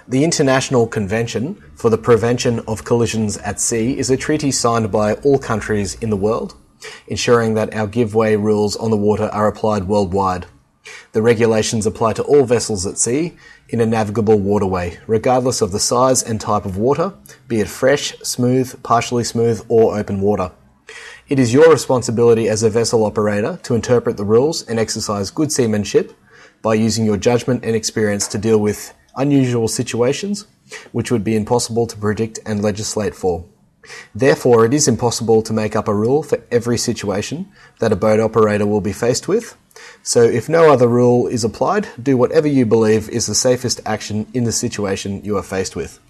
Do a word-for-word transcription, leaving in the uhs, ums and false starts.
The International Convention for the Prevention of Collisions at Sea is a treaty signed by all countries in the world, ensuring that our give-way rules on the water are applied worldwide. The regulations apply to all vessels at sea in a navigable waterway, regardless of the size and type of water, be it fresh, smooth, partially smooth, or open water. It is your responsibility as a vessel operator to interpret the rules and exercise good seamanship by using your judgment and experience to deal with unusual situations which would be impossible to predict and legislate for. Therefore, it is impossible to make up a rule for every situation that a boat operator will be faced with. So if no other rule is applied, do whatever you believe is the safest action in the situation you are faced with.